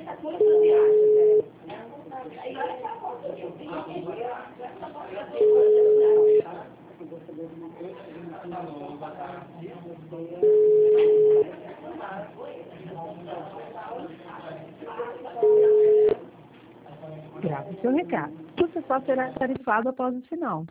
Grave seu recado. Você só será tarifado após o sinal.